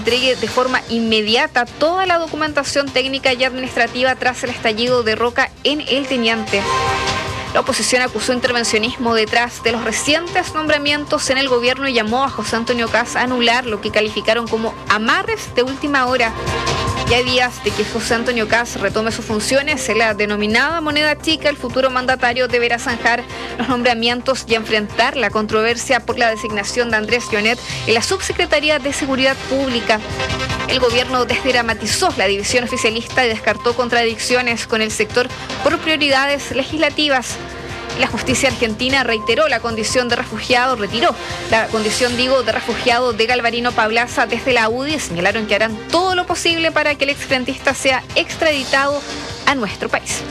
entregue de forma inmediata toda la documentación técnica y administrativa tras el estallido de roca en El Teniente. La oposición acusó intervencionismo detrás de los recientes nombramientos en el gobierno y llamó a José Antonio Kast a anular lo que calificaron como amarres de última hora. Ya hay días de que José Antonio Kast retome sus funciones en la denominada moneda chica. El futuro mandatario deberá zanjar los nombramientos y enfrentar la controversia por la designación de Andrés Llonet en la Subsecretaría de Seguridad Pública. El gobierno desdramatizó la división oficialista y descartó contradicciones con el sector por prioridades legislativas. La justicia argentina retiró la condición de refugiado de refugiado de Galvarino Pablaza desde la UDI y señalaron que harán todo lo posible para que el exfrentista sea extraditado a nuestro país.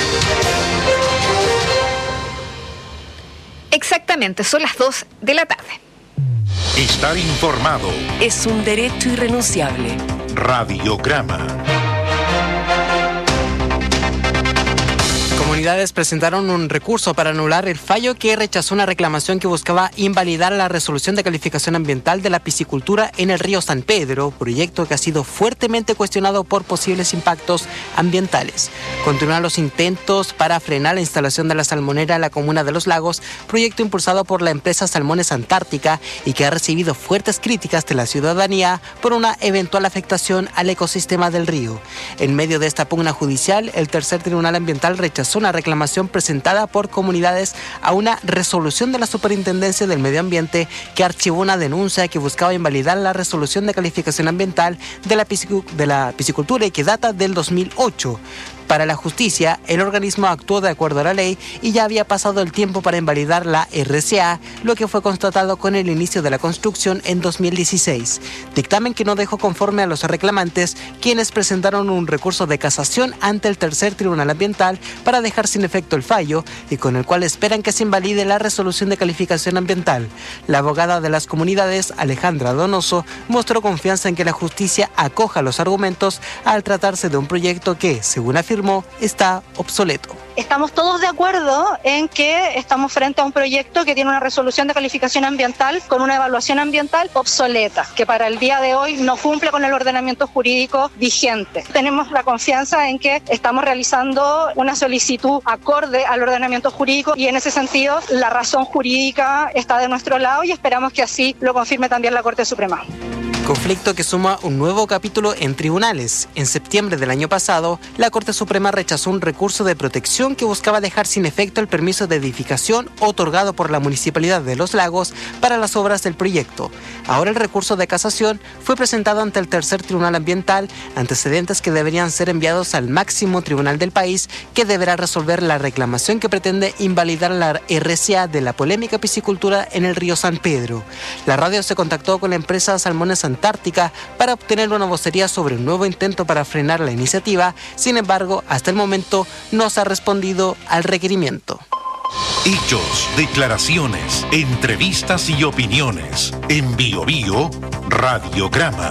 Exactamente, son las 2 de la tarde. Estar informado es un derecho irrenunciable. Radiograma. Comunidades presentaron un recurso para anular el fallo que rechazó una reclamación que buscaba invalidar la resolución de calificación ambiental de la piscicultura en el río San Pedro, proyecto que ha sido fuertemente cuestionado por posibles impactos ambientales. Continúan los intentos para frenar la instalación de la salmonera en la comuna de Los Lagos, proyecto impulsado por la empresa Salmones Antártica y que ha recibido fuertes críticas de la ciudadanía por una eventual afectación al ecosistema del río. En medio de esta pugna judicial, el tercer tribunal ambiental rechazó una reclamación presentada por comunidades a una resolución de la Superintendencia del Medio Ambiente que archivó una denuncia que buscaba invalidar la resolución de calificación ambiental de la piscicultura y que data del 2008. Para la justicia, el organismo actuó de acuerdo a la ley y ya había pasado el tiempo para invalidar la RCA, lo que fue constatado con el inicio de la construcción en 2016. Dictamen que no dejó conforme a los reclamantes, quienes presentaron un recurso de casación ante el tercer tribunal ambiental para dejar sin efecto el fallo y con el cual esperan que se invalide la resolución de calificación ambiental. La abogada de las comunidades, Alejandra Donoso, mostró confianza en que la justicia acoja los argumentos al tratarse de un proyecto que, según afirmó, está obsoleto. Estamos todos de acuerdo en que estamos frente a un proyecto que tiene una resolución de calificación ambiental con una evaluación ambiental obsoleta, que para el día de hoy no cumple con el ordenamiento jurídico vigente. Tenemos la confianza en que estamos realizando una solicitud acorde al ordenamiento jurídico y en ese sentido la razón jurídica está de nuestro lado y esperamos que así lo confirme también la Corte Suprema. Conflicto que suma un nuevo capítulo en tribunales. En septiembre del año pasado, la Corte Suprema rechazó un recurso de protección que buscaba dejar sin efecto el permiso de edificación otorgado por la Municipalidad de Los Lagos para las obras del proyecto. Ahora el recurso de casación fue presentado ante el tercer tribunal ambiental, antecedentes que deberían ser enviados al máximo tribunal del país, que deberá resolver la reclamación que pretende invalidar la RCA de la polémica piscicultura en el río San Pedro. La radio se contactó con la empresa Salmones Antártica para obtener una vocería sobre un nuevo intento para frenar la iniciativa. Sin embargo, hasta el momento no se ha respondido al requerimiento. Hechos, declaraciones, entrevistas y opiniones. En Bio Bio, Radiograma.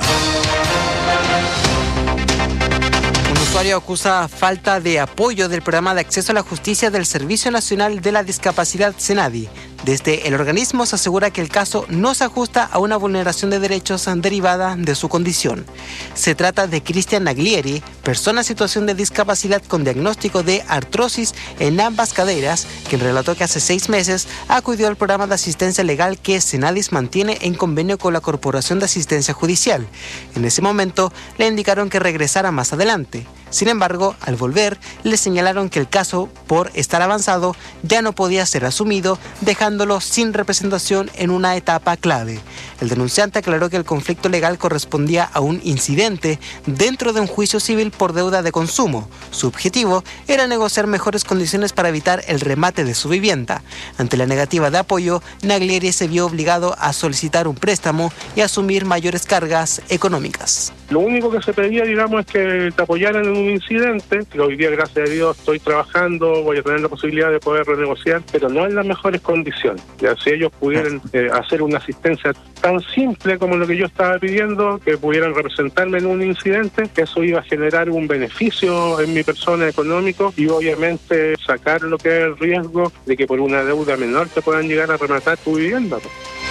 Un usuario acusa falta de apoyo del programa de acceso a la justicia del Servicio Nacional de la Discapacidad SENADI. Desde el organismo se asegura que el caso no se ajusta a una vulneración de derechos derivada de su condición. Se trata de Cristian Naglieri, persona en situación de discapacidad con diagnóstico de artrosis en ambas caderas, quien relató que hace 6 meses acudió al programa de asistencia legal que SENADIS mantiene en convenio con la Corporación de Asistencia Judicial. En ese momento le indicaron que regresara más adelante. Sin embargo, al volver, le señalaron que el caso, por estar avanzado, ya no podía ser asumido, dejándolo sin representación en una etapa clave. El denunciante aclaró que el conflicto legal correspondía a un incidente dentro de un juicio civil por deuda de consumo. Su objetivo era negociar mejores condiciones para evitar el remate de su vivienda. Ante la negativa de apoyo, Naglieri se vio obligado a solicitar un préstamo y asumir mayores cargas económicas. Lo único que se pedía, digamos, es que te apoyaran en un incidente, que hoy día, gracias a Dios, estoy trabajando, voy a tener la posibilidad de poder renegociar, pero no en las mejores condiciones. Ya si ellos pudieran hacer una asistencia tan simple como lo que yo estaba pidiendo, que pudieran representarme en un incidente, que eso iba a generar un beneficio en mi persona económico y obviamente sacar lo que es el riesgo de que por una deuda menor te puedan llegar a rematar tu vivienda.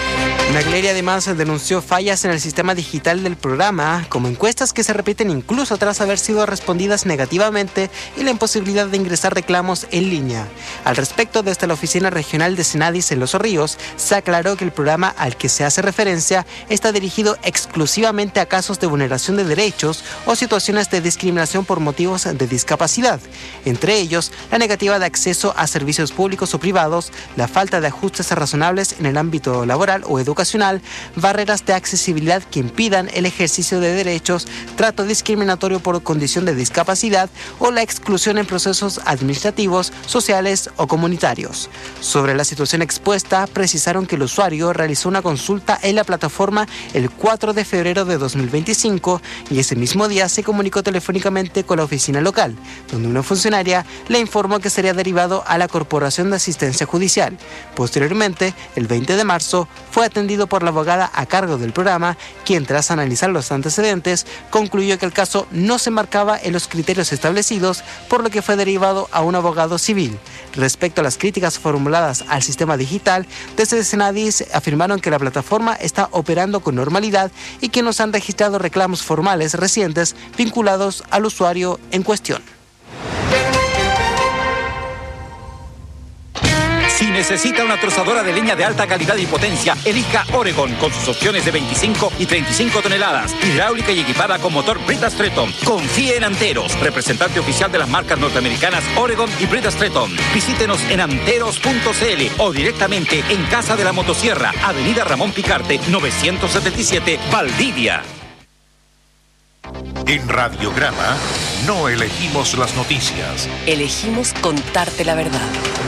Nagleri además denunció fallas en el sistema digital del programa, como encuestas que se repiten incluso tras haber sido respondidas negativamente y la imposibilidad de ingresar reclamos en línea. Al respecto, desde la Oficina Regional de Senadis en Los Ríos, se aclaró que el programa al que se hace referencia está dirigido exclusivamente a casos de vulneración de derechos o situaciones de discriminación por motivos de discapacidad, entre ellos la negativa de acceso a servicios públicos o privados, la falta de ajustes razonables en el ámbito laboral o educacional, barreras de accesibilidad que impidan el ejercicio de derechos, trato discriminatorio por condición de discapacidad o la exclusión en procesos administrativos, sociales o comunitarios. Sobre la situación expuesta, precisaron que el usuario realizó una consulta en la plataforma el 4 de febrero de 2025 y ese mismo día se comunicó telefónicamente con la oficina local, donde una funcionaria le informó que sería derivado a la Corporación de Asistencia Judicial. Posteriormente, el 20 de marzo, fue atendido por la abogada a cargo del programa, quien tras analizar los antecedentes, concluyó que el caso no se marcaba en los criterios establecidos, por lo que fue derivado a un abogado civil. Respecto a las críticas formuladas al sistema digital, desde Senadis afirmaron que la plataforma está operando con normalidad y que no se han registrado reclamos formales recientes vinculados al usuario en cuestión. Si necesita una trozadora de leña de alta calidad y potencia, elija Oregon con sus opciones de 25 y 35 toneladas, hidráulica y equipada con motor Brita Stretton. Confíe en Anteros, representante oficial de las marcas norteamericanas Oregon y Brita Stretton. Visítenos en anteros.cl o directamente en Casa de la Motosierra, Avenida Ramón Picarte, 977, Valdivia. En Radiograma no elegimos las noticias. Elegimos contarte la verdad.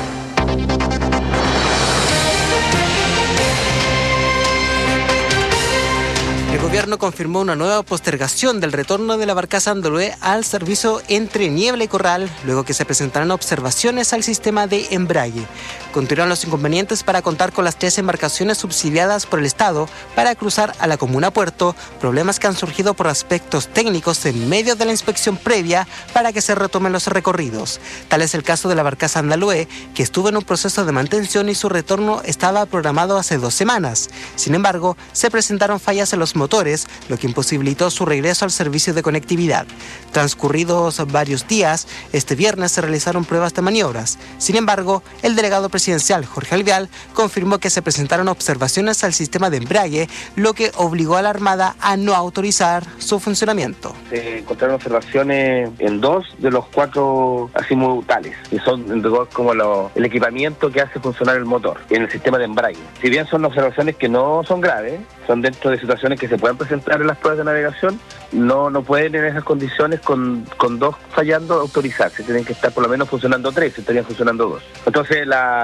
El gobierno confirmó una nueva postergación del retorno de la barcaza Andalue al servicio entre Niebla y Corral, luego que se presentarán observaciones al sistema de embrague. Continúan los inconvenientes para contar con las 3 embarcaciones subsidiadas por el Estado para cruzar a la comuna Puerto, problemas que han surgido por aspectos técnicos en medio de la inspección previa para que se retomen los recorridos. Tal es el caso de la barcaza Andalue, que estuvo en un proceso de mantención y su retorno estaba programado hace 2 semanas. Sin embargo, se presentaron fallas en los motores, lo que imposibilitó su regreso al servicio de conectividad. Transcurridos varios días, este viernes se realizaron pruebas de maniobras. Sin embargo, el delegado presidencial, Jorge Alvear, confirmó que se presentaron observaciones al sistema de embrague, lo que obligó a la Armada a no autorizar su funcionamiento. Se encontraron observaciones en 2 de los 4 azimutales, que son en rigor como el equipamiento que hace funcionar el motor en el sistema de embrague. Si bien son observaciones que no son graves, son dentro de situaciones que se pueden presentar en las pruebas de navegación, no pueden en esas condiciones con 2 fallando autorizarse, tienen que estar por lo menos funcionando 3, estarían funcionando 2. Entonces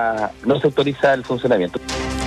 no se autoriza el funcionamiento.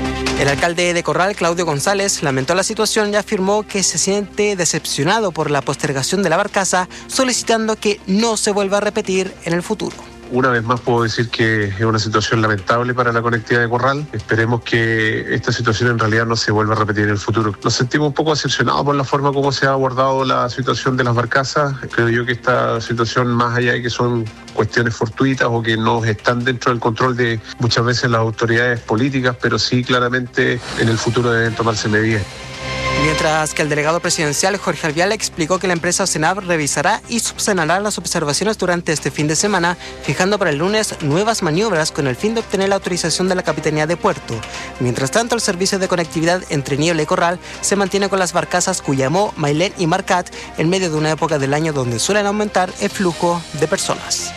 El alcalde de Corral, Claudio González, lamentó la situación y afirmó que se siente decepcionado por la postergación de la barcaza, solicitando que no se vuelva a repetir en el futuro. Una vez más puedo decir que es una situación lamentable para la conectividad de Corral. Esperemos que esta situación en realidad no se vuelva a repetir en el futuro. Nos sentimos un poco decepcionados por la forma como se ha abordado la situación de las barcazas. Creo yo que esta situación, más allá de que son cuestiones fortuitas o que no están dentro del control de muchas veces las autoridades políticas, pero sí claramente en el futuro deben tomarse medidas. Mientras que el delegado presidencial Jorge Alvear explicó que la empresa CENAV revisará y subsanará las observaciones durante este fin de semana, fijando para el lunes nuevas maniobras con el fin de obtener la autorización de la Capitanía de Puerto. Mientras tanto, el servicio de conectividad entre Niebla y Corral se mantiene con las barcazas Cuyamó, Mailén y Marcat en medio de una época del año donde suelen aumentar el flujo de personas.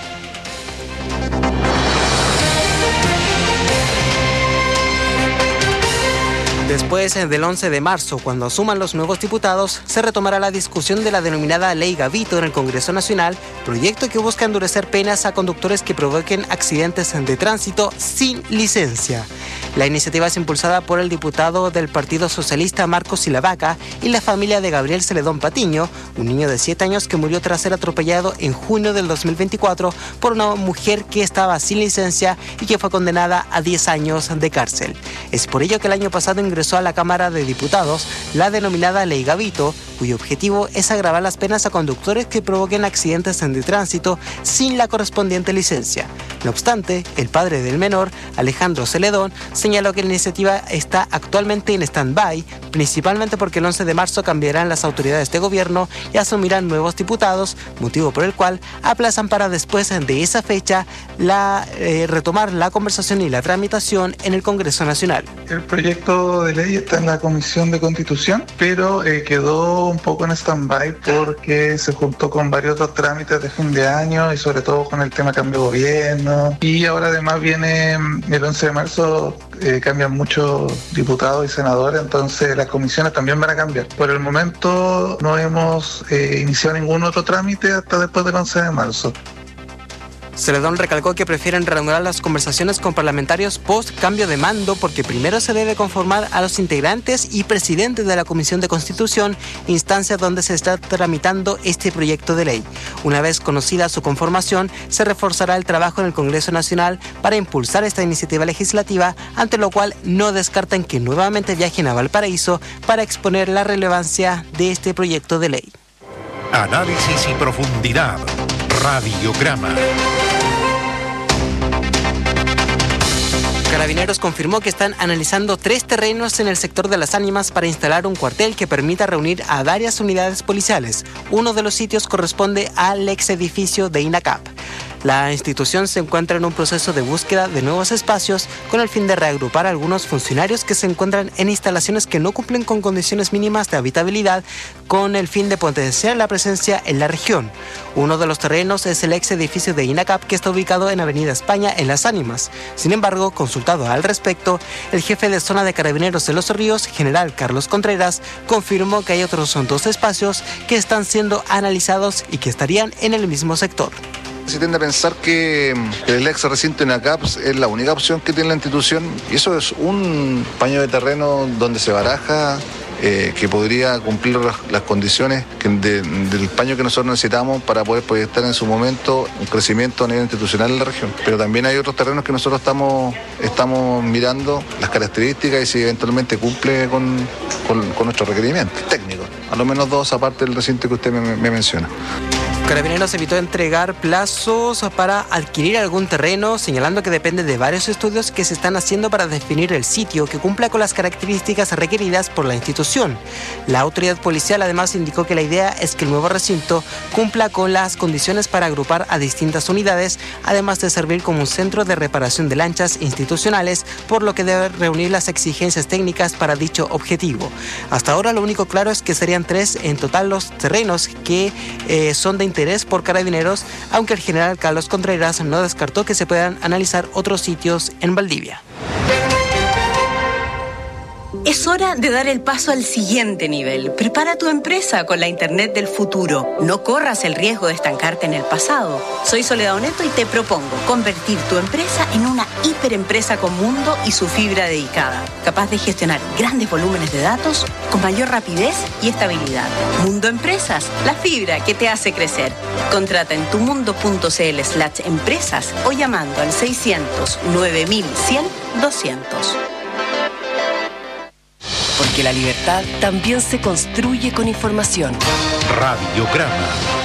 Después del 11 de marzo, cuando asuman los nuevos diputados, se retomará la discusión de la denominada Ley Gavito en el Congreso Nacional, proyecto que busca endurecer penas a conductores que provoquen accidentes de tránsito sin licencia. La iniciativa es impulsada por el diputado del Partido Socialista Marcos Silavaca y la familia de Gabriel Celedón Patiño, un niño de 7 años que murió tras ser atropellado en junio del 2024 por una mujer que estaba sin licencia y que fue condenada a 10 años de cárcel. Es por ello que el año pasado ingresó a la Cámara de Diputados la denominada Ley Gavito, cuyo objetivo es agravar las penas a conductores que provoquen accidentes de tránsito sin la correspondiente licencia. No obstante, el padre del menor, Alejandro Celedón, señaló que la iniciativa está actualmente en stand-by, principalmente porque el 11 de marzo cambiarán las autoridades de gobierno y asumirán nuevos diputados, motivo por el cual aplazan para después de esa fecha retomar la conversación y la tramitación en el Congreso Nacional. El proyecto de ley está en la Comisión de Constitución, pero quedó un poco en stand-by porque se juntó con varios otros trámites de fin de año y sobre todo con el tema cambio de gobierno. Y ahora además viene el 11 de marzo, cambian muchos diputados y senadores, entonces las comisiones también van a cambiar. Por el momento no hemos iniciado ningún otro trámite hasta después del 11 de marzo. Celedón recalcó que prefieren reanudar las conversaciones con parlamentarios post cambio de mando porque primero se debe conformar a los integrantes y presidentes de la Comisión de Constitución, instancia donde se está tramitando este proyecto de ley. Una vez conocida su conformación, se reforzará el trabajo en el Congreso Nacional para impulsar esta iniciativa legislativa, ante lo cual no descartan que nuevamente viajen a Valparaíso para exponer la relevancia de este proyecto de ley. Análisis y profundidad. Radiograma. Carabineros confirmó que están analizando 3 terrenos en el sector de Las Ánimas para instalar un cuartel que permita reunir a varias unidades policiales. Uno de los sitios corresponde al ex edificio de INACAP. La institución se encuentra en un proceso de búsqueda de nuevos espacios con el fin de reagrupar a algunos funcionarios que se encuentran en instalaciones que no cumplen con condiciones mínimas de habitabilidad, con el fin de potenciar la presencia en la región. Uno de los terrenos es el ex edificio de INACAP, que está ubicado en Avenida España, en Las Ánimas. Sin embargo, consultado al respecto, el jefe de zona de Carabineros de Los Ríos, general Carlos Contreras, confirmó que hay otros 2 espacios que están siendo analizados y que estarían en el mismo sector. Se tiende a pensar que el ex recinto INACAP es la única opción que tiene la institución, y eso es un paño de terreno donde se baraja que podría cumplir las condiciones del paño que nosotros necesitamos para poder proyectar en su momento un crecimiento a nivel institucional en la región. Pero también hay otros terrenos que nosotros estamos mirando las características y si eventualmente cumple con nuestros requerimientos técnicos. A lo menos 2 aparte del recinto que usted me menciona. Carabineros evitó entregar plazos para adquirir algún terreno, señalando que depende de varios estudios que se están haciendo para definir el sitio que cumpla con las características requeridas por la institución. La autoridad policial además indicó que la idea es que el nuevo recinto cumpla con las condiciones para agrupar a distintas unidades, además de servir como un centro de reparación de lanchas institucionales, por lo que debe reunir las exigencias técnicas para dicho objetivo. Hasta ahora lo único claro es que serían 3 en total los terrenos que son de interés por Carabineros, aunque el general Carlos Contreras no descartó que se puedan analizar otros sitios en Valdivia. Es hora de dar el paso al siguiente nivel. Prepara tu empresa con la Internet del futuro. No corras el riesgo de estancarte en el pasado. Soy Soledad Oneto y te propongo convertir tu empresa en una hiperempresa con mundo y su fibra dedicada, capaz de gestionar grandes volúmenes de datos con mayor rapidez y estabilidad. Mundo Empresas, la fibra que te hace crecer. Contrata en tumundo.cl/empresas o llamando al 600 9100 200. Porque la libertad también se construye con información. Radiograma.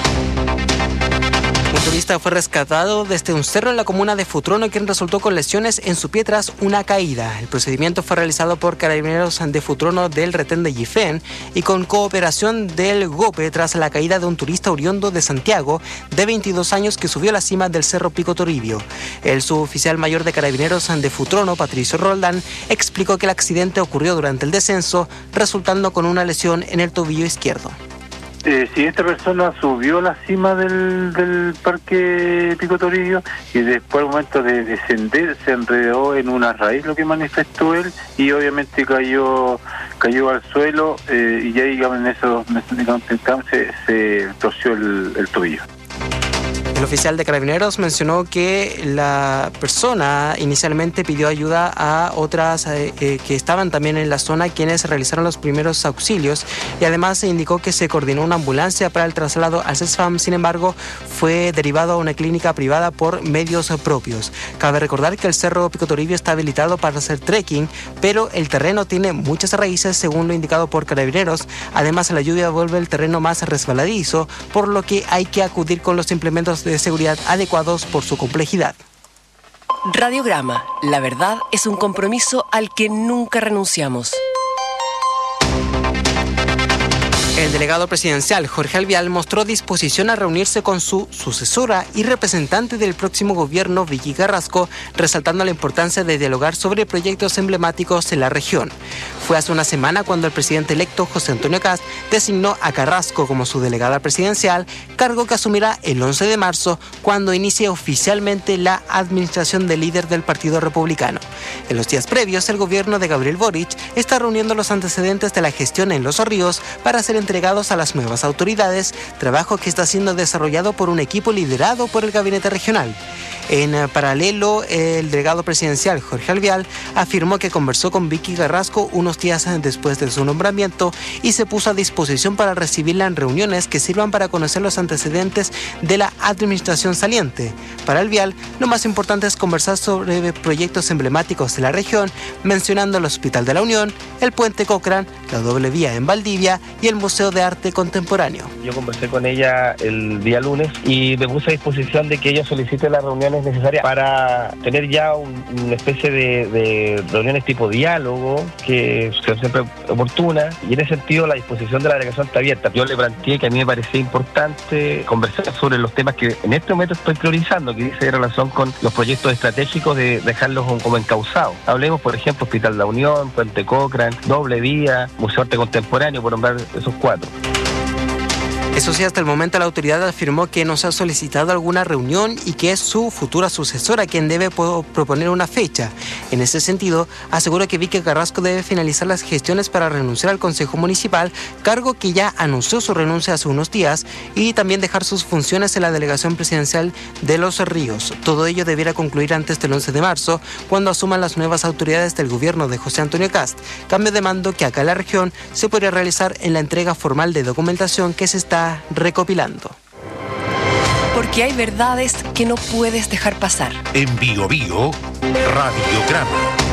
Un turista fue rescatado desde un cerro en la comuna de Futrono, quien resultó con lesiones en su pie tras una caída. El procedimiento fue realizado por Carabineros de Futrono del retén de Yifén y con cooperación del GOPE tras la caída de un turista oriundo de Santiago de 22 años que subió a la cima del cerro Pico Toribio. El suboficial mayor de Carabineros de Futrono, Patricio Roldán, explicó que el accidente ocurrió durante el descenso, resultando con una lesión en el tobillo izquierdo. Si esta persona subió a la cima del parque Pico Toribio y después al momento de descender se enredó en una raíz, lo que manifestó él, y obviamente cayó al suelo y ahí en ese se torció el tobillo. El oficial de Carabineros mencionó que la persona inicialmente pidió ayuda a otras que estaban también en la zona, quienes realizaron los primeros auxilios, y además se indicó que se coordinó una ambulancia para el traslado al CESFAM. Sin embargo, fue derivado a una clínica privada por medios propios. Cabe recordar que el cerro Pico Toribio está habilitado para hacer trekking, pero el terreno tiene muchas raíces, según lo indicado por Carabineros. Además, la lluvia vuelve el terreno más resbaladizo, por lo que hay que acudir con los implementos de seguridad adecuados por su complejidad. Radiograma. La verdad es un compromiso al que nunca renunciamos. El delegado presidencial, Jorge Alvial, mostró disposición a reunirse con su sucesora y representante del próximo gobierno, Vicky Carrasco, resaltando la importancia de dialogar sobre proyectos emblemáticos en la región. Fue hace una semana cuando el presidente electo, José Antonio Kast, designó a Carrasco como su delegada presidencial, cargo que asumirá el 11 de marzo, cuando inicie oficialmente la administración del líder del Partido Republicano. En los días previos, el gobierno de Gabriel Boric está reuniendo los antecedentes de la gestión en Los Ríos para ser entregados a las nuevas autoridades, trabajo que está siendo desarrollado por un equipo liderado por el gabinete regional. En paralelo, el delegado presidencial, Jorge Alvial, afirmó que conversó con Vicky Carrasco unos días después de su nombramiento y se puso a disposición para recibirla en reuniones que sirvan para conocer los antecedentes de la administración saliente. Para Alvial, lo más importante es conversar sobre proyectos emblemáticos de la región, mencionando el Hospital de la Unión, el Puente Cochrane, la doble vía en Valdivia y el Museo de Arte Contemporáneo. Yo conversé con ella el día lunes y me puse a disposición de que ella solicite las reuniones necesarias para tener ya una especie de reuniones tipo diálogo que son siempre oportunas, y en ese sentido la disposición de la delegación está abierta. Yo le planteé que a mí me parecía importante conversar sobre los temas que en este momento estoy priorizando, que dice en relación con los proyectos estratégicos, de dejarlos como encauzados. Hablemos, por ejemplo, Hospital de la Unión, Puente Cochrane, doble vía, Museo de Arte Contemporáneo, por nombrar esos 4. Eso sí, hasta el momento la autoridad afirmó que no se ha solicitado alguna reunión y que es su futura sucesora quien debe proponer una fecha. En ese sentido, asegura que Vicky Carrasco debe finalizar las gestiones para renunciar al Consejo Municipal, cargo que ya anunció su renuncia hace unos días, y también dejar sus funciones en la delegación presidencial de Los Ríos. Todo ello debiera concluir antes del 11 de marzo, cuando asuman las nuevas autoridades del gobierno de José Antonio Kast. Cambio de mando que acá en la región se podría realizar en la entrega formal de documentación que se está recopilando. Porque hay verdades que no puedes dejar pasar. En Bio Bio, Radiograma.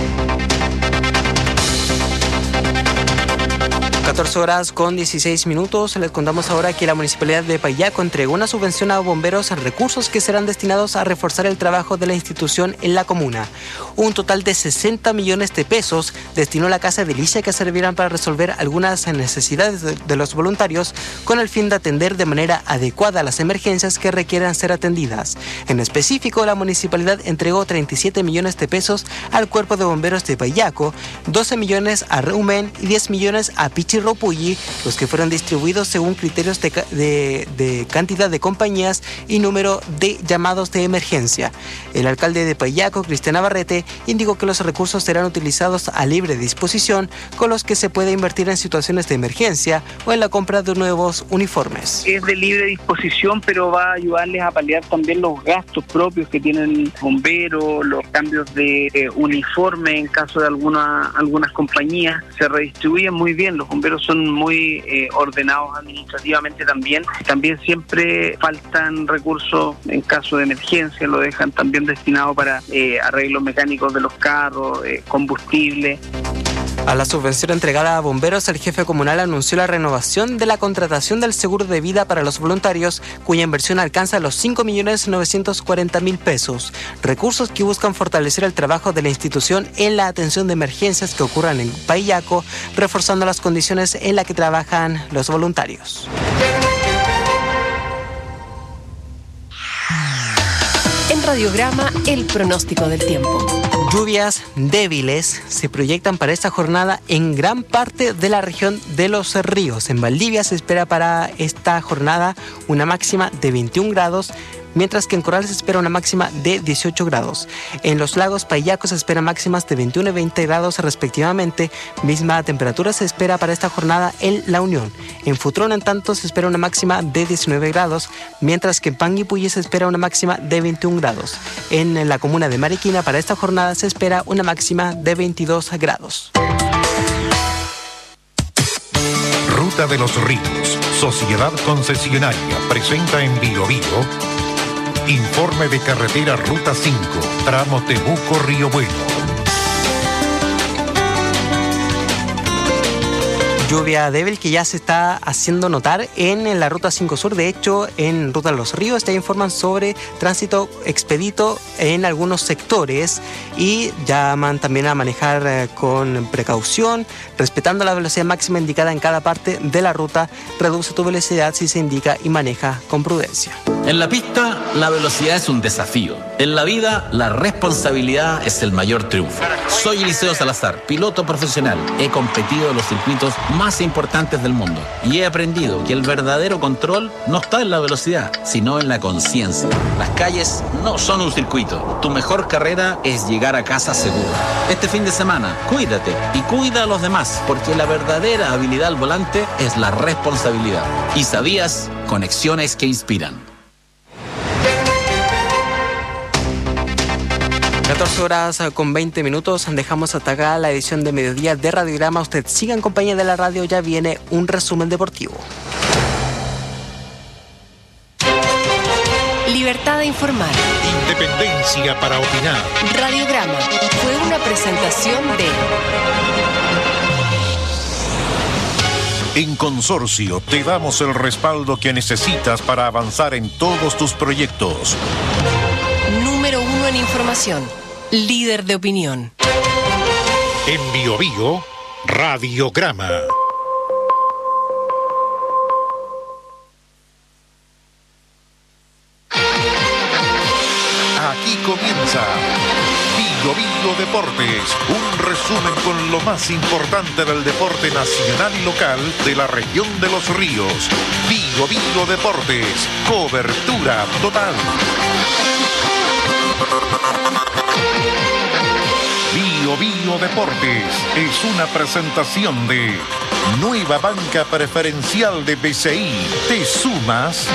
14 horas con 16 minutos. Les contamos ahora que la Municipalidad de Payaco entregó una subvención a bomberos, recursos que serán destinados a reforzar el trabajo de la institución en la comuna. Un total de 60 millones de pesos destinó la Casa de Licia, que servirán para resolver algunas necesidades de los voluntarios, con el fin de atender de manera adecuada las emergencias que requieran ser atendidas. En específico, la municipalidad entregó 37 millones de pesos al Cuerpo de Bomberos de Payaco, 12 millones a Reumen y 10 millones a Pichirropulli, los que fueron distribuidos según criterios de cantidad de compañías y número de llamados de emergencia. El alcalde de Payaco, Cristian Navarrete, indicó que los recursos serán utilizados a libre disposición, con los que se puede invertir en situaciones de emergencia o en la compra de nuevos uniformes. Es de libre disposición, pero va a ayudarles a paliar también los gastos propios que tienen bomberos, los cambios de uniforme en caso de algunas compañías. Se redistribuyen muy bien, los bomberos son muy ordenados administrativamente también. También siempre faltan recursos en caso de emergencia, lo dejan también destinado para arreglos mecánicos de los carros, combustible. A la subvención entregada a bomberos, el jefe comunal anunció la renovación de la contratación del seguro de vida para los voluntarios, cuya inversión alcanza los 5.940.000 pesos. Recursos que buscan fortalecer el trabajo de la institución en la atención de emergencias que ocurran en Payaco, reforzando las condiciones en las que trabajan los voluntarios. En Radiograma, el pronóstico del tiempo. Lluvias débiles se proyectan para esta jornada en gran parte de la región de Los Ríos. En Valdivia se espera para esta jornada una máxima de 21 grados, mientras que en Corral se espera una máxima de 18 grados. En los lagos Payaco se esperan máximas de 21 y 20 grados respectivamente. Misma temperatura se espera para esta jornada en La Unión. En Futrón, en tanto, se espera una máxima de 19 grados, mientras que en Panguipulli se espera una máxima de 21 grados. En la comuna de Mariquina, para esta jornada se espera una máxima de 22 grados. Ruta de los Ríos, Sociedad Concesionaria, presenta en Bio Bio informe de carretera Ruta 5, tramo Temuco-Río Bueno. Lluvia débil que ya se está haciendo notar en la Ruta 5 Sur. De hecho, en Ruta de los Ríos ya informan sobre tránsito expedito en algunos sectores y llaman también a manejar con precaución, respetando la velocidad máxima indicada en cada parte de la ruta. Reduce tu velocidad si se indica y maneja con prudencia. En la pista, la velocidad es un desafío. En la vida, la responsabilidad es el mayor triunfo. Soy Eliseo Salazar, piloto profesional. He competido en los circuitos más importantes del mundo y he aprendido que el verdadero control no está en la velocidad, sino en la conciencia. Las calles no son un circuito. Tu mejor carrera es llegar a casa seguro. Este fin de semana, cuídate y cuida a los demás, porque la verdadera habilidad al volante es la responsabilidad. ¿Y sabías? Conexiones que inspiran. 14 horas con 20 minutos. Dejamos hasta acá la edición de mediodía de Radiograma. Usted siga en compañía de la radio. Ya viene un resumen deportivo. Libertad de informar. Independencia para opinar. Radiograma fue una presentación de... En Consorcio te damos el respaldo que necesitas para avanzar en todos tus proyectos. Número 1 en información. Líder de opinión. En Biobío, Radiograma. Aquí comienza Biobío Deportes, un resumen con lo más importante del deporte nacional y local de la región de los ríos. Biobío Deportes, cobertura total. Biobío Deportes es una presentación de Nueva Banca Preferencial de BCI. ¿Te sumas?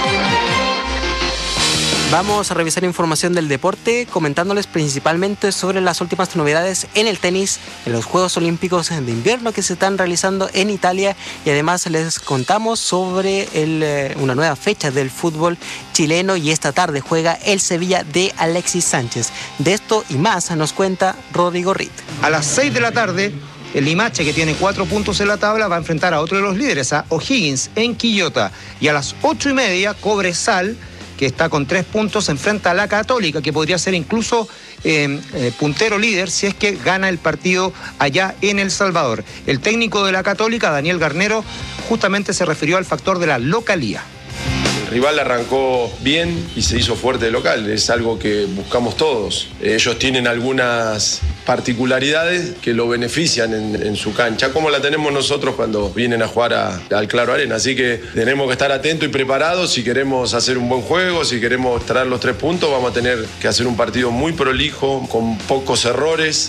Vamos a revisar información del deporte, comentándoles principalmente sobre las últimas novedades en el tenis, en los Juegos Olímpicos de Invierno que se están realizando en Italia, y además les contamos sobre una nueva fecha del fútbol chileno, y esta tarde juega el Sevilla de Alexis Sánchez. De esto y más nos cuenta Rodrigo Ritt. A las 6 de la tarde, el Limache, que tiene 4 puntos en la tabla, va a enfrentar a otro de los líderes, a O'Higgins, en Quillota. Y a las 8:30, Cobresal, que está con 3 puntos, enfrenta a la Católica, que podría ser incluso puntero líder si es que gana el partido allá en El Salvador. El técnico de la Católica, Daniel Garnero, justamente se refirió al factor de la localía. El rival arrancó bien y se hizo fuerte de local, es algo que buscamos todos. Ellos tienen algunas particularidades que lo benefician en su cancha, como la tenemos nosotros cuando vienen a jugar al Claro Arena. Así que tenemos que estar atentos y preparados si queremos hacer un buen juego, si queremos traer los 3 puntos, vamos a tener que hacer un partido muy prolijo, con pocos errores.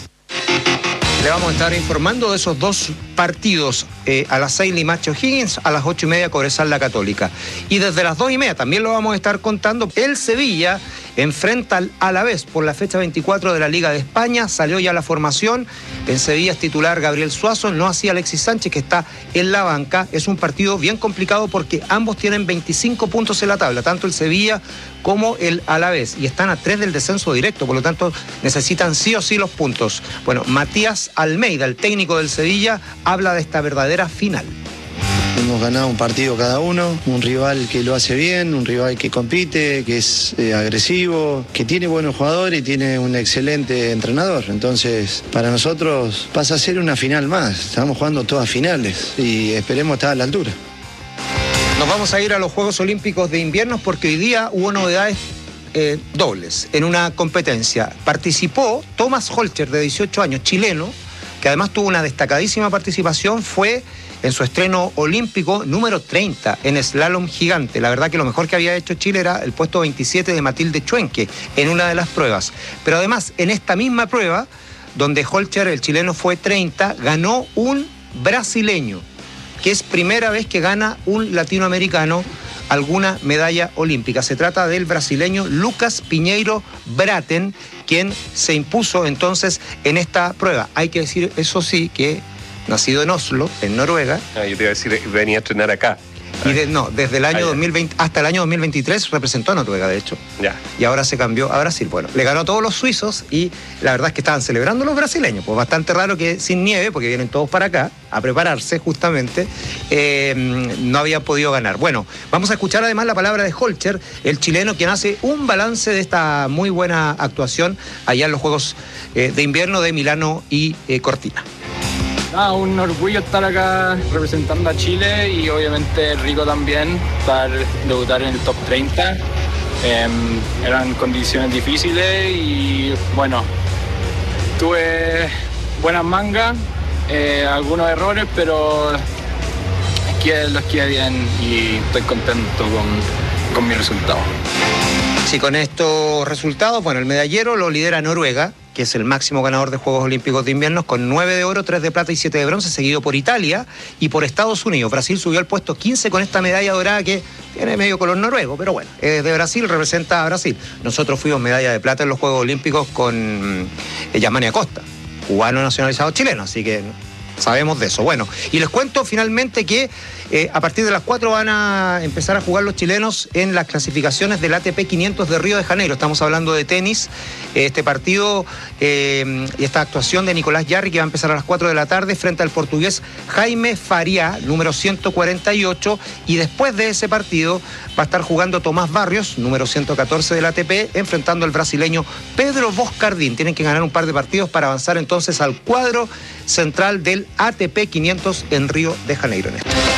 Le vamos a estar informando de esos 2 partidos, a las 6 Limache O'Higgins, a las 8:30 Cobresal la Católica. Y desde las 2:30 también lo vamos a estar contando. El Sevilla enfrenta al Alavés por la fecha 24 de la Liga de España. Salió ya la formación. En Sevilla es titular Gabriel Suazo, no así Alexis Sánchez, que está en la banca. Es un partido bien complicado porque ambos tienen 25 puntos en la tabla, tanto el Sevilla como el Alavés, y están a 3 del descenso directo, por lo tanto necesitan sí o sí los puntos. Bueno, Matías Almeida, el técnico del Sevilla, habla de esta verdadera final. Hemos ganado un partido cada uno, un rival que lo hace bien, un rival que compite, que es agresivo, que tiene buenos jugadores y tiene un excelente entrenador. Entonces, para nosotros pasa a ser una final más. Estamos jugando todas finales y esperemos estar a la altura. Nos vamos a ir a los Juegos Olímpicos de Invierno porque hoy día hubo novedades dobles en una competencia. Participó Thomas Holcher, de 18 años, chileno, que además tuvo una destacadísima participación, fue en su estreno olímpico número 30 en slalom gigante. La verdad que lo mejor que había hecho Chile era el puesto 27 de Matilde Chuenque en una de las pruebas. Pero además, en esta misma prueba, donde Holcher, el chileno, fue 30, ganó un brasileño, que es primera vez que gana un latinoamericano alguna medalla olímpica. Se trata del brasileño Lucas Pinheiro Braten, quien se impuso entonces en esta prueba. Hay que decir, eso sí, que nacido en Oslo, en Noruega. Yo te iba a decir, venía a entrenar acá. Y desde el año 2020 hasta el año 2023 representó a Noruega, de hecho. Ya. Y ahora se cambió a Brasil. Bueno, le ganó a todos los suizos y la verdad es que estaban celebrando los brasileños. Pues bastante raro que sin nieve, porque vienen todos para acá a prepararse justamente, no habían podido ganar. Bueno, vamos a escuchar además la palabra de Holcher, el chileno, quien hace un balance de esta muy buena actuación allá en los Juegos de Invierno de Milano y Cortina. Un orgullo estar acá representando a Chile y obviamente rico también debutar en el top 30. Eran condiciones difíciles y bueno, tuve buenas mangas, algunos errores, pero los esquivé bien y estoy contento con mi resultado. Sí, con estos resultados, bueno, el medallero lo lidera Noruega, que es el máximo ganador de Juegos Olímpicos de Invierno, con 9 de oro, 3 de plata y 7 de bronce, seguido por Italia y por Estados Unidos. Brasil subió al puesto 15 con esta medalla dorada que tiene medio color noruego, pero bueno, es de Brasil, representa a Brasil. Nosotros fuimos medalla de plata en los Juegos Olímpicos con Yamani Acosta, cubano nacionalizado chileno, así que sabemos de eso. Bueno, y les cuento finalmente que a partir de las 4 van a empezar a jugar los chilenos en las clasificaciones del ATP 500 de Río de Janeiro. Estamos hablando de tenis. Este partido y esta actuación de Nicolás Jarry, que va a empezar a las 4 de la tarde frente al portugués Jaime Faria, número 148. Y después de ese partido va a estar jugando Tomás Barrios, número 114 del ATP, enfrentando al brasileño Pedro Boscardín. Tienen que ganar un par de partidos para avanzar entonces al cuadro central del ATP 500 en Río de Janeiro.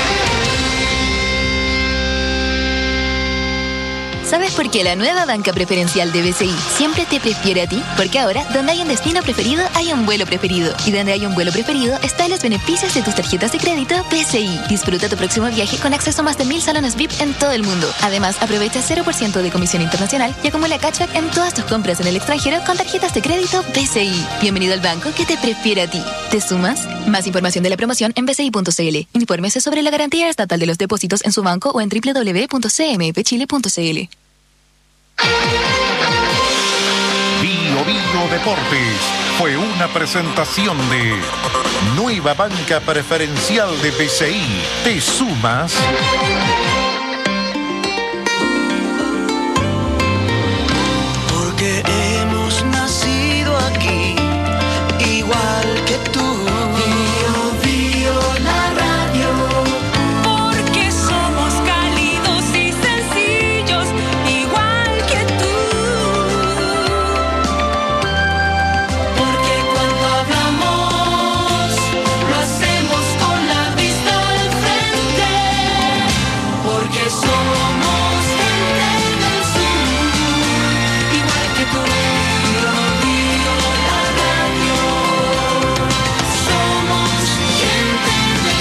¿Sabes por qué la nueva banca preferencial de BCI siempre te prefiere a ti? Porque ahora, donde hay un destino preferido, hay un vuelo preferido. Y donde hay un vuelo preferido, están los beneficios de tus tarjetas de crédito BCI. Disfruta tu próximo viaje con acceso a más de 1000 salones VIP en todo el mundo. Además, aprovecha 0% de comisión internacional y acumula cashback en todas tus compras en el extranjero con tarjetas de crédito BCI. Bienvenido al banco que te prefiere a ti. ¿Te sumas? Más información de la promoción en bci.cl. Infórmese sobre la garantía estatal de los depósitos en su banco o en www.cmpchile.cl. Bio Bio Deportes fue una presentación de Nueva Banca Preferencial de BCI. ¿Te sumas? Porque hemos nacido aquí, igual que tú. Bio Bio la radio. Porque somos cálidos y sencillos, igual que tú. Porque cuando hablamos, lo hacemos con la vista al frente. Porque somos gente del sur, igual que tú. Bio Bio la radio. Somos gente del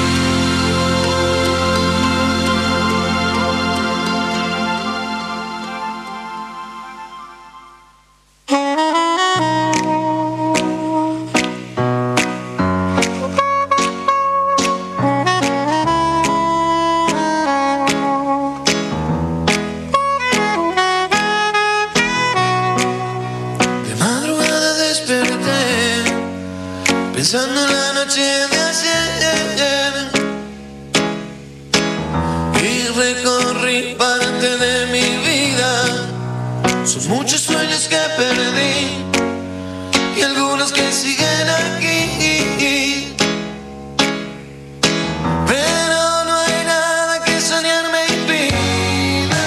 De madrugada desperté, pensando en la noche de ayer, y recorrí parte de mi vida. Son muchos sueños que perdí y algunos que siguen aquí. Pero no hay nada que soñar me impida.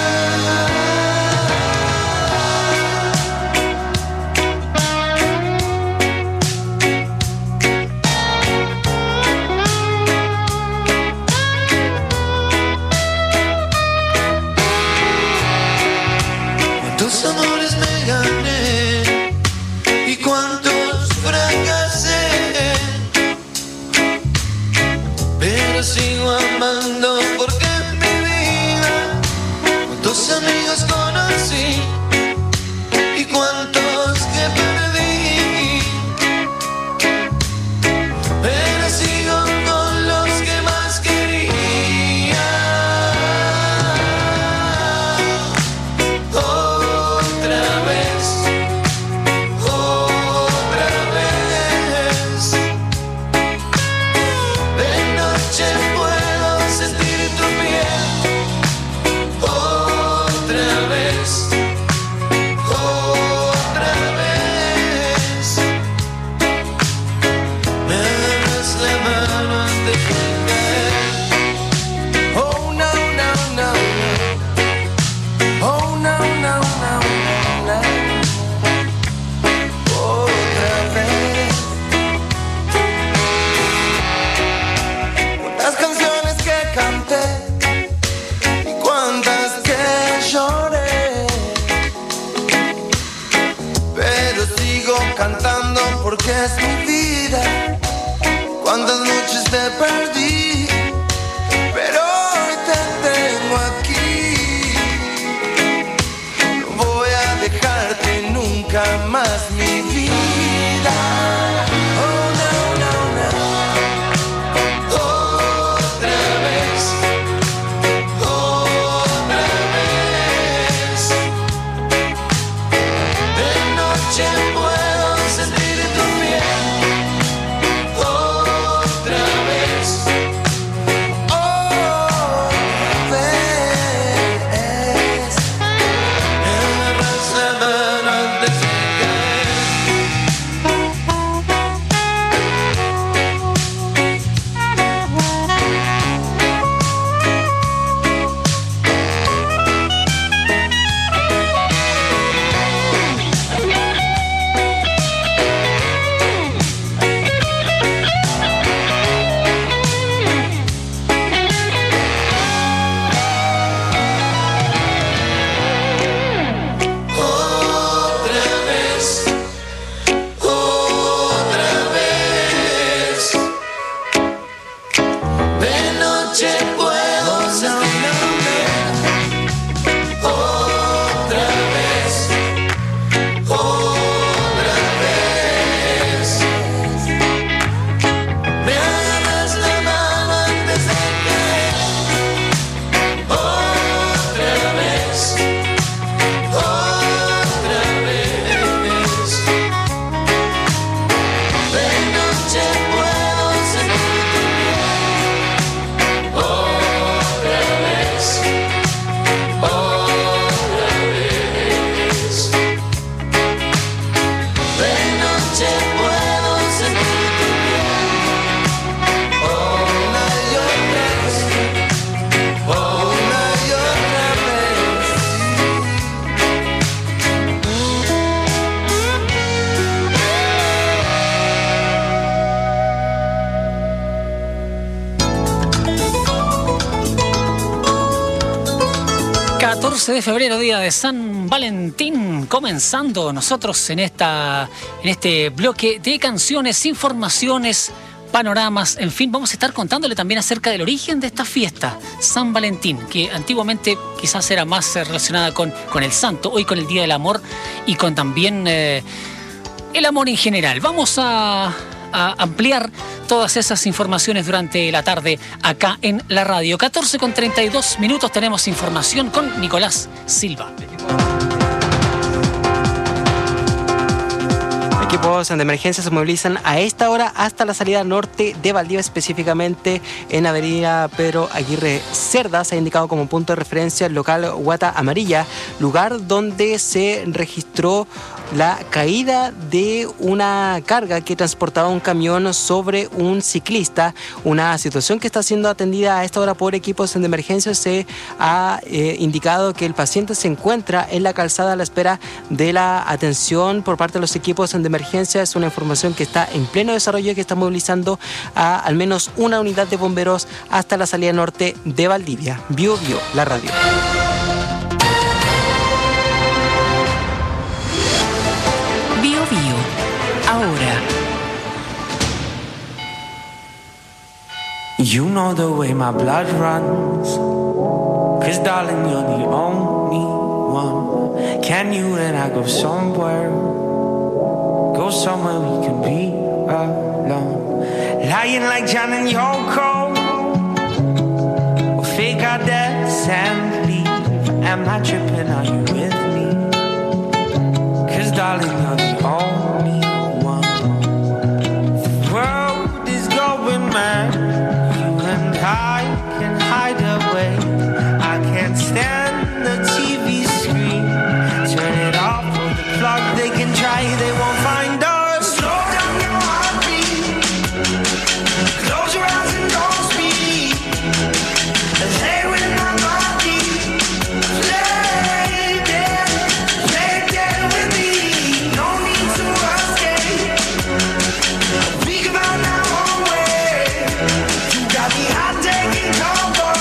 ¿Cuántos amores me gané y cuántos fracasé? 14 de febrero, día de San Valentín, comenzando nosotros en este bloque de canciones, informaciones, panoramas, en fin, vamos a estar contándole también acerca del origen de esta fiesta, San Valentín, que antiguamente quizás era más relacionada con el santo, hoy con el Día del Amor y con también el amor en general. Vamos a ampliar todas esas informaciones durante la tarde acá en la radio. 14:32 tenemos información con Nicolás Silva. Equipos de emergencia se movilizan a esta hora hasta la salida norte de Valdivia, específicamente en avenida Pedro Aguirre Cerda. Se ha indicado como punto de referencia el local Guata Amarilla, lugar donde se registró la caída de una carga que transportaba un camión sobre un ciclista, una situación que está siendo atendida a esta hora por equipos de emergencia. Se ha indicado que el paciente se encuentra en la calzada a la espera de la atención por parte de los equipos de emergencia. Es una información que está en pleno desarrollo y que está movilizando a al menos una unidad de bomberos hasta la salida norte de Valdivia. Bio, la radio. Ahora. You know the way my blood runs, 'cause darling you're the only one. Can you and I go somewhere we can be alone? Lying like John and Yoko, we'll fake our deaths and leave. Am I tripping, are you with me? 'Cause darling you're the only one. The world is going mad, you and I can hide away. I can't stand the TV screen. Turn it off, pull the plug, they can try, they won't find us. Slow down your heartbeat, close your eyes and don't speak. Lay with my body, play dead with me. No need to escape, think about our own way. You got me hot taking cover.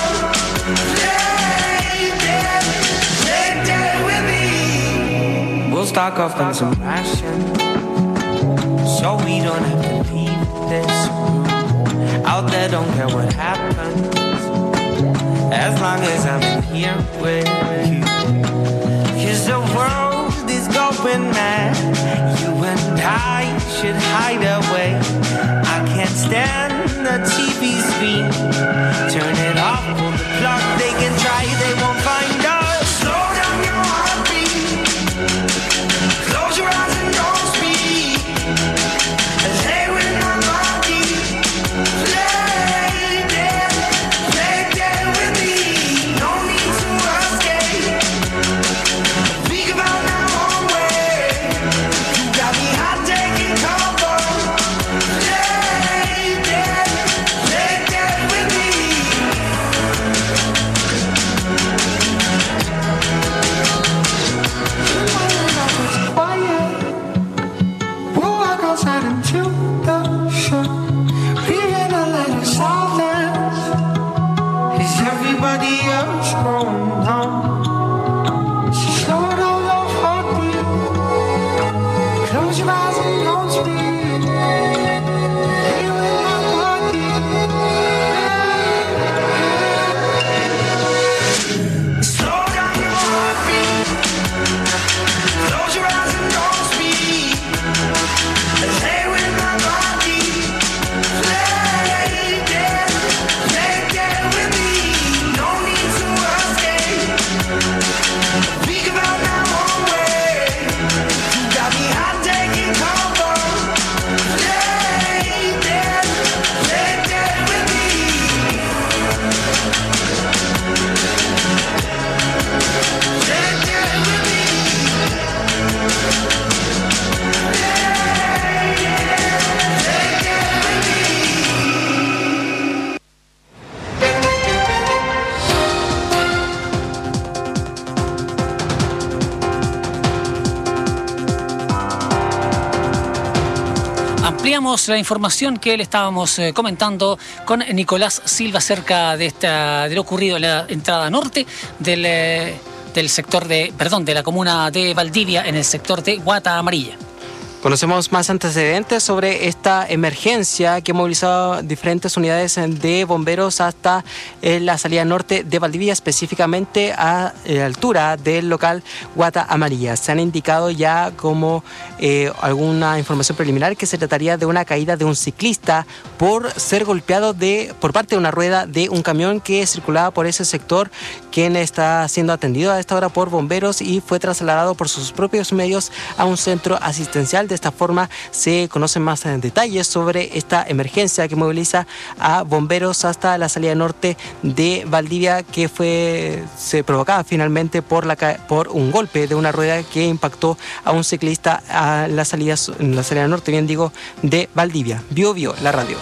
Play dead with me. We'll stock up on some rations, so we don't have to leave this room. Out there, don't care what happens, as long as I'm in here with you. 'Cause the world is going mad, you and I should hide away. I can't stand the TV screen. Turn it off, pull the plug, they can try, they won't find us. Slow down your heartbeat, close your eyes and don't speak. Lay with my body, play dead with me. No need to escape, think about our own way. You got me hot taking cover. Play dead with me. Quiet, we'll walk outside into the sun, leaving a little silence. Is everybody else going on? So slow down your heartbeat, close your eyes and don't speak. Lay with my body. Slow down your heartbeat, close your eyes and don't speak. Lay with my body, play dead with me. No need to escape, think about our own way. You got me hot taking cover. Play dead with me. Play dead with me. Ampliamos la información que le estábamos comentando con Nicolás Silva acerca de lo ocurrido en la entrada norte del del sector de la comuna de Valdivia, en el sector de Guata Amarilla. Conocemos más antecedentes sobre esta emergencia que ha movilizado diferentes unidades de bomberos hasta la salida norte de Valdivia, específicamente a la altura del local Guata Amarilla. Se han indicado ya como alguna información preliminar que se trataría de una caída de un ciclista por ser golpeado por parte de una rueda de un camión que circulaba por ese sector, quien está siendo atendido a esta hora por bomberos y fue trasladado por sus propios medios a un centro asistencial. De esta forma se conocen más detalles sobre esta emergencia que moviliza a bomberos hasta la salida norte de Valdivia, que se provocaba finalmente por un golpe de una rueda que impactó a un ciclista en la salida norte, bien digo, de Valdivia. Bio, la radio.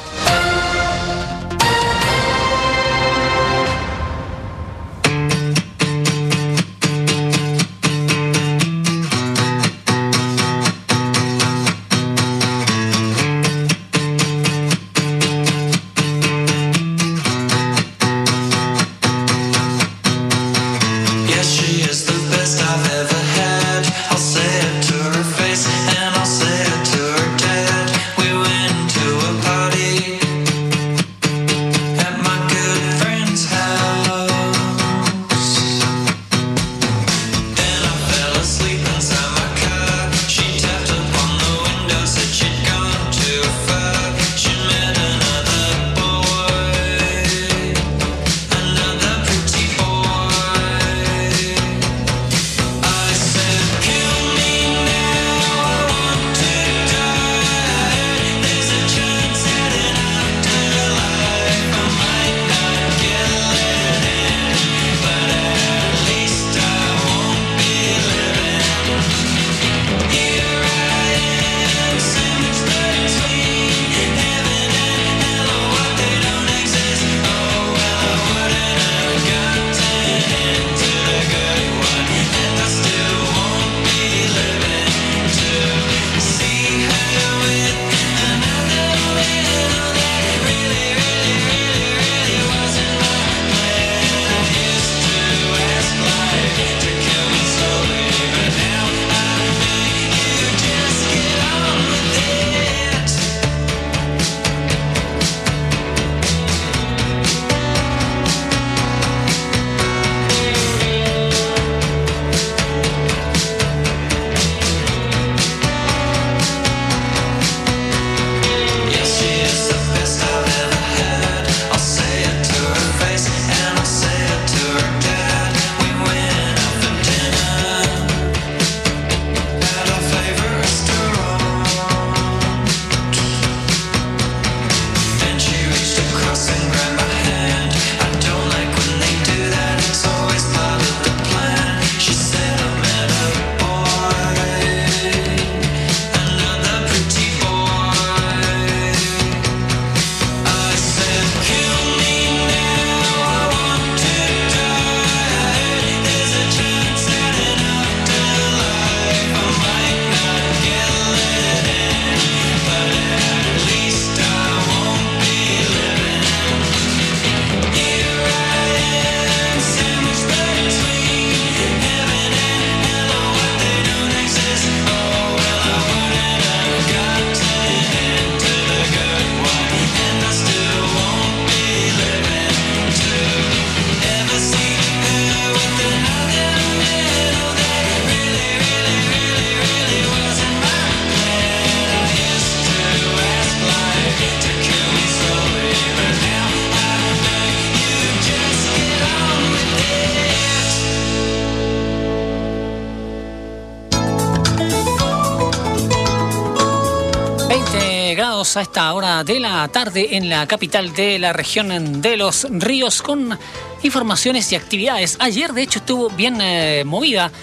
grados a esta hora de la tarde en la capital de la región de Los Ríos, con informaciones y actividades. Ayer, de hecho, estuvo bien movida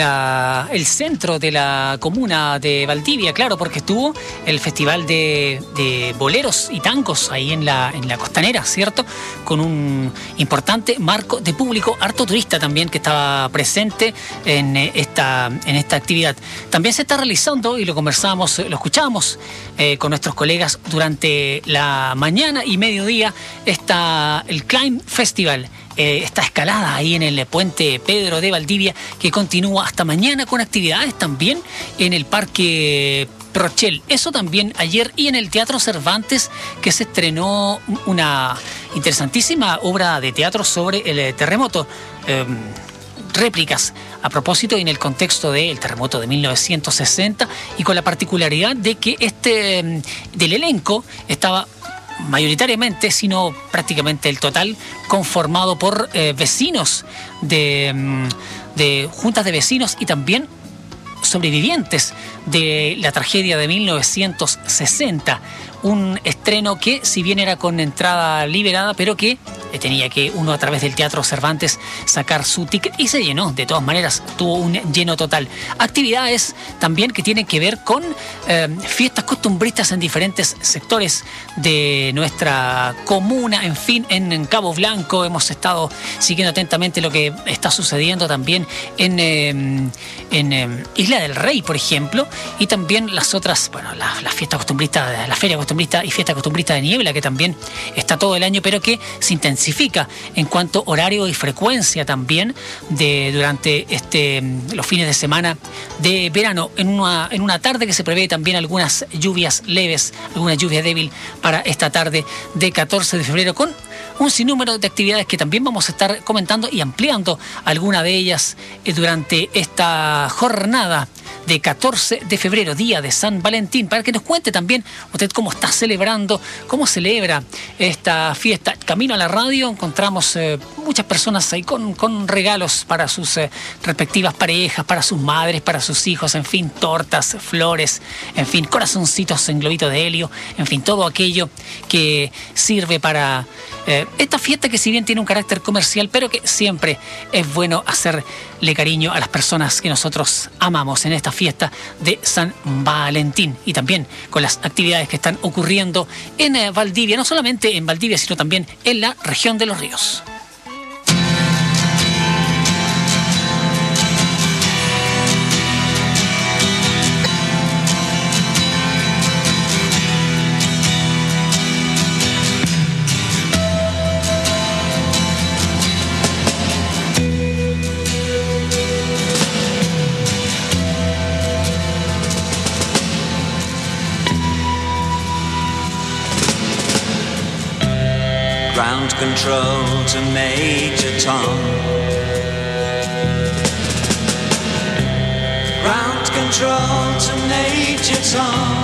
el centro de la comuna de Valdivia, claro, porque estuvo el festival de boleros y tangos ahí en la costanera, ¿cierto? Con un importante marco de público, harto turista también que estaba presente en esta actividad. También se está realizando, y lo escuchábamos con nuestros colegas durante la mañana y mediodía, el Climb Festival. esta escalada ahí en el puente Pedro de Valdivia, que continúa hasta mañana con actividades también en el Parque Rochel. Eso también ayer, y en el Teatro Cervantes, que se estrenó una interesantísima obra de teatro sobre el terremoto. Réplicas a propósito y en el contexto del terremoto de 1960, y con la particularidad de que del elenco estaba mayoritariamente, sino prácticamente el total, conformado por vecinos de juntas de vecinos y también sobrevivientes de la tragedia de 1960. Un estreno que, si bien era con entrada liberada, pero que tenía que uno, a través del Teatro Cervantes, sacar su ticket, y se llenó. De todas maneras, tuvo un lleno total. Actividades también que tienen que ver con fiestas costumbristas en diferentes sectores de nuestra comuna. En fin, en Cabo Blanco hemos estado siguiendo atentamente lo que está sucediendo también en Isla del Rey, por ejemplo, y también las otras, bueno, las fiestas costumbristas, la feria costumbrista y fiesta costumbrista de niebla, que también está todo el año, pero que se intensifica en cuanto a horario y frecuencia también durante los fines de semana de verano, en una tarde que se prevé también algunas lluvias leves, alguna lluvia débil para esta tarde de 14 de febrero, con un sinnúmero de actividades que también vamos a estar comentando y ampliando alguna de ellas durante esta jornada de 14 de febrero, día de San Valentín, para que nos cuente también usted cómo está celebrando, cómo celebra esta fiesta. Camino a la radio encontramos muchas personas ahí con regalos para sus respectivas parejas, para sus madres, para sus hijos, en fin, tortas, flores, en fin, corazoncitos en globito de helio, en fin, todo aquello que sirve para esta fiesta, que si bien tiene un carácter comercial, pero que siempre es bueno hacerle cariño a las personas que nosotros amamos en esta fiesta de San Valentín, y también con las actividades que están ocurriendo en Valdivia, no solamente en Valdivia, sino también en la región de los ríos. Ground control to Major Tom. Ground control to Major Tom.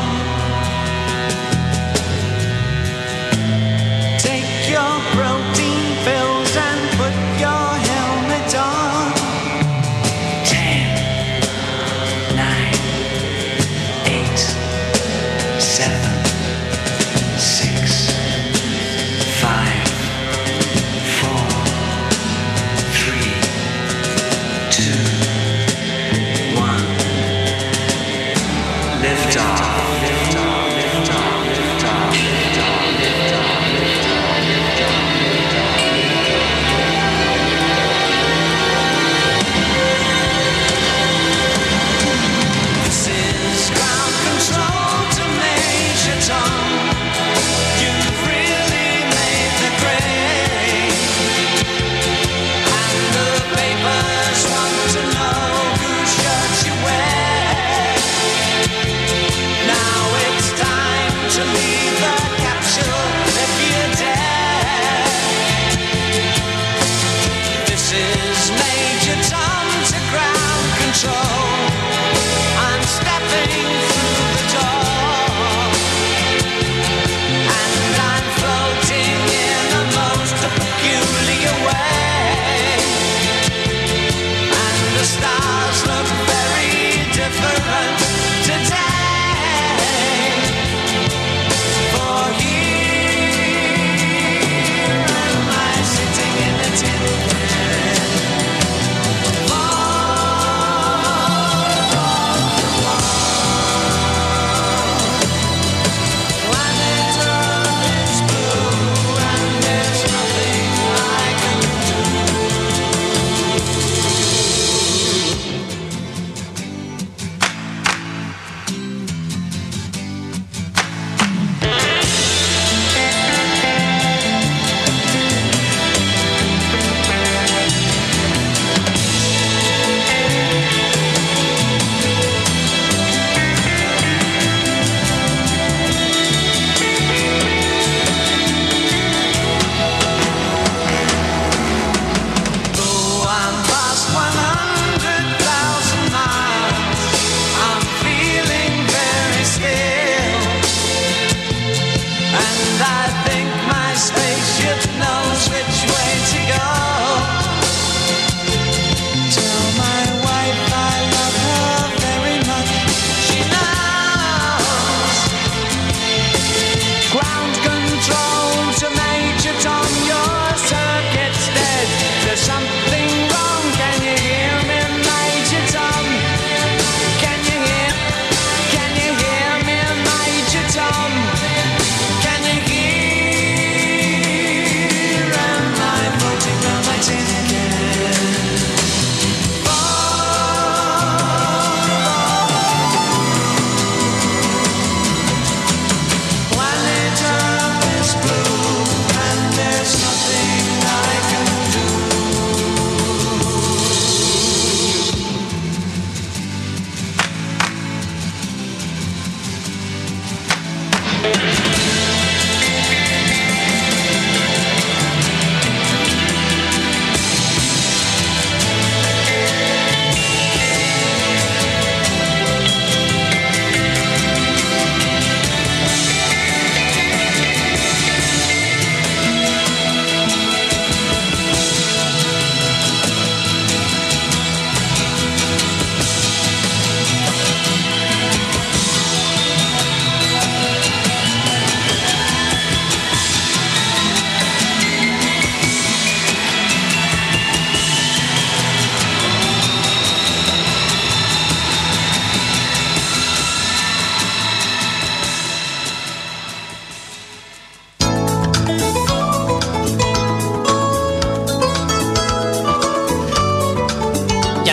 Take your protein pills and put your helmet on. 10, 9, 8, 7, 6, 5. Lift off.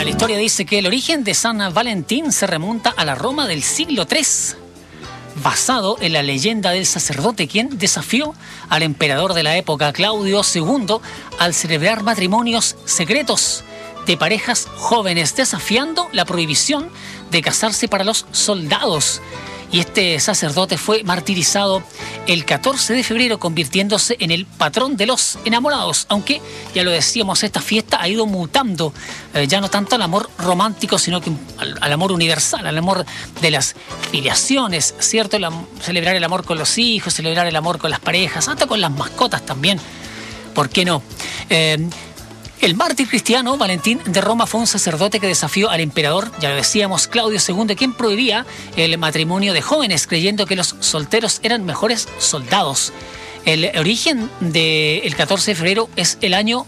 La historia dice que el origen de San Valentín se remonta a la Roma del siglo III, basado en la leyenda del sacerdote quien desafió al emperador de la época, Claudio II, al celebrar matrimonios secretos de parejas jóvenes, desafiando la prohibición de casarse para los soldados. Y este sacerdote fue martirizado el 14 de febrero, convirtiéndose en el patrón de los enamorados. Aunque, ya lo decíamos, esta fiesta ha ido mutando, ya no tanto al amor romántico, sino que al amor universal, al amor de las filiaciones, ¿cierto? Celebrar el amor con los hijos, celebrar el amor con las parejas, hasta con las mascotas también. ¿Por qué no? El mártir cristiano Valentín de Roma fue un sacerdote que desafió al emperador, ya lo decíamos, Claudio II, quien prohibía el matrimonio de jóvenes, creyendo que los solteros eran mejores soldados. El origen del 14 de febrero es el año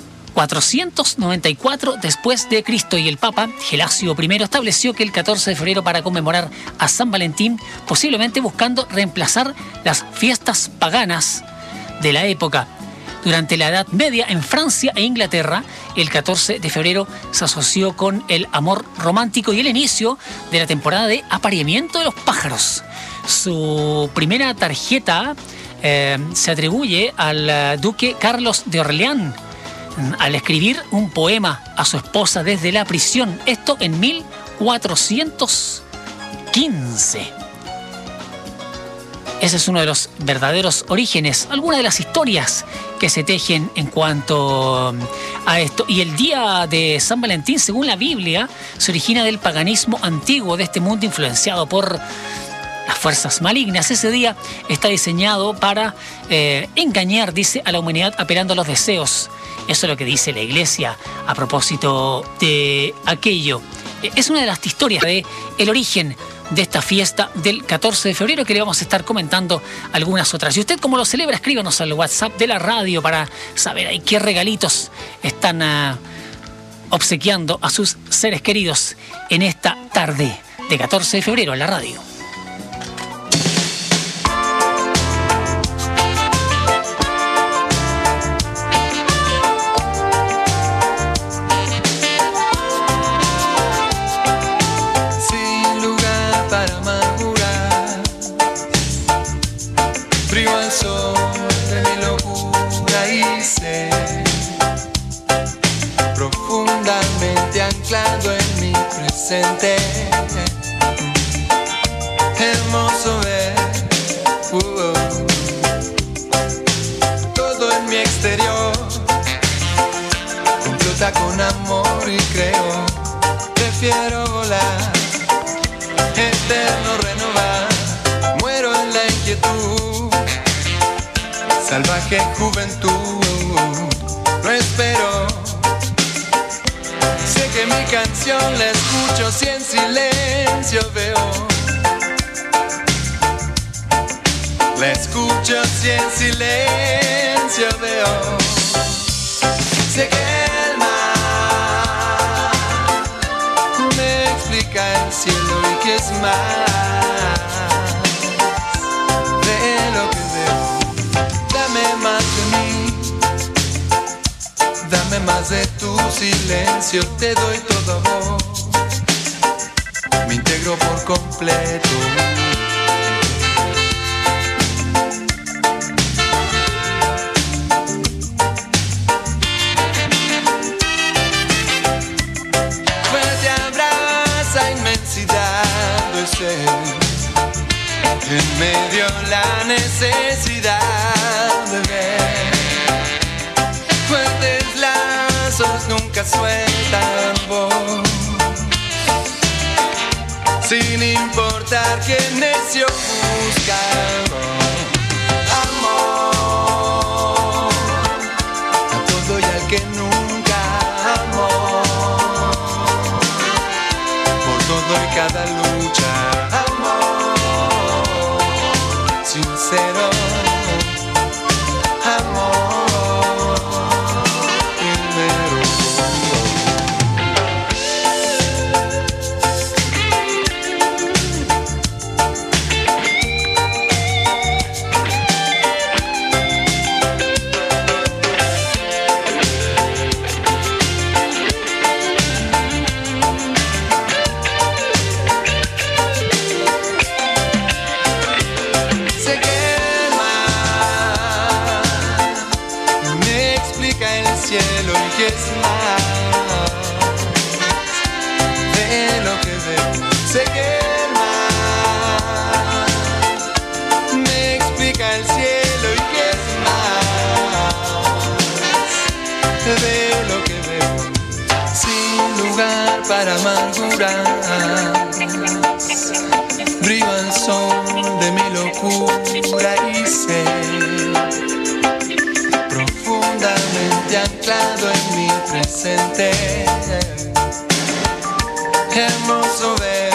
494 después de Cristo, y el Papa Gelasio I estableció que el 14 de febrero para conmemorar a San Valentín, posiblemente buscando reemplazar las fiestas paganas de la época. Durante la Edad Media, en Francia e Inglaterra, el 14 de febrero se asoció con el amor romántico y el inicio de la temporada de apareamiento de los pájaros. Su primera tarjeta se atribuye al duque Carlos de Orleans, al escribir un poema a su esposa desde la prisión, esto en 1415. Ese es uno de los verdaderos orígenes, algunas de las historias que se tejen en cuanto a esto. Y el día de San Valentín, según la Biblia, se origina del paganismo antiguo, de este mundo influenciado por las fuerzas malignas. Ese día está diseñado para engañar, dice, a la humanidad apelando a los deseos. Eso es lo que dice la Iglesia a propósito de aquello. Es una de las historias de el origen de esta fiesta del 14 de febrero, que le vamos a estar comentando algunas otras. Y usted, ¿cómo lo celebra? Escríbanos al WhatsApp de la radio para saber ahí qué regalitos están obsequiando a sus seres queridos en esta tarde de 14 de febrero en la radio. Profundamente anclado en mi presente, hermoso ver todo en mi exterior complota con amor y creo, prefiero volar, eterno renovar, muero en la inquietud, salvaje juventud, no espero. Sé que mi canción la escucho si en silencio veo. La escucho si en silencio veo. Sé que el mar me explica el cielo y que es más de lo que veo. Dame más de mí. Dame más de tu silencio, te doy todo a vos. Me integro por completo. Fuerte abraza inmensidad de ser. En medio la necesidad de ver. Fuertes lazos nunca sueltan voz, sin importar que necio busca amor, a todo y al que nunca amó, por todo y cada lucha, amor sincero, amor. lugar para amargurar. Brilla el sol de mi locura y sé, profundamente anclado en mi presente, hermoso ver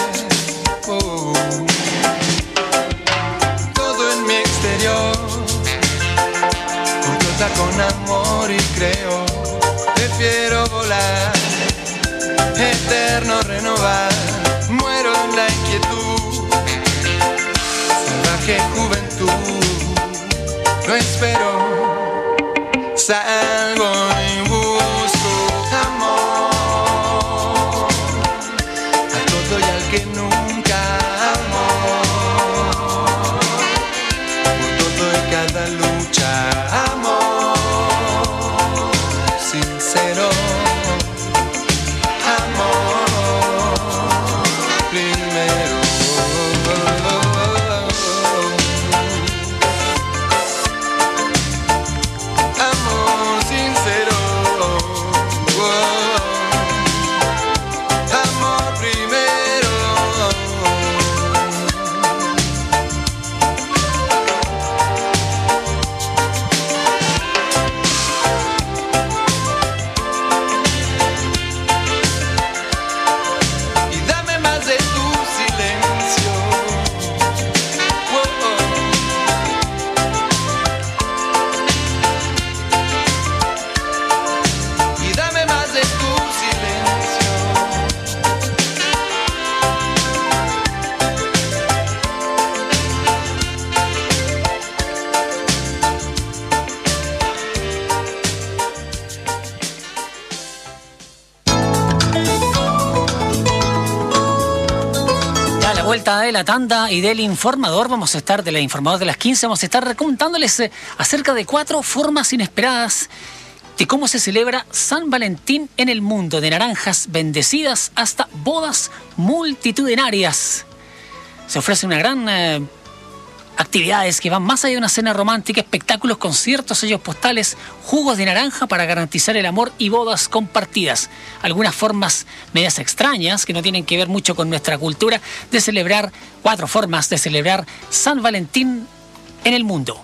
todo en mi exterior, controlada con amor y creo, prefiero volar, eterno renovar, muero en la inquietud, salvaje juventud, no espero, salgo y busco amor, a todo y al que nunca amó, por todo y cada lucha, amor sincero, amor primero. Amor sincero, amor primero. Y dame más de tu silencio. Y dame más de tu silencio. Ya a la vuelta de la tanda y del informador, vamos a estar, del informador de las 15, vamos a estar contándoles acerca de 4 formas inesperadas de cómo se celebra San Valentín en el mundo, de naranjas bendecidas hasta bodas multitudinarias. Se ofrece una gran actividades que van más allá de una cena romántica, espectáculos, conciertos, sellos postales, jugos de naranja para garantizar el amor y bodas compartidas. Algunas formas medias extrañas que no tienen que ver mucho con nuestra cultura de celebrar, 4 formas de celebrar San Valentín en el mundo.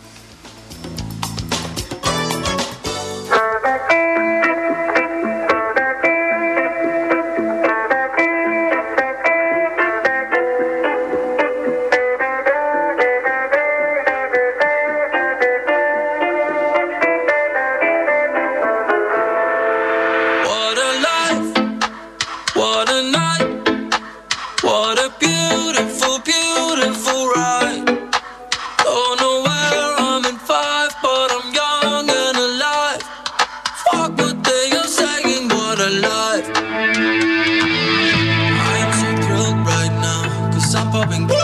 What a life, what a night, what a beautiful, beautiful ride. Don't know where I'm in 5, but I'm young and alive. Fuck what they are saying, what a life. I'm so thrilled right now, 'cause I'm popping.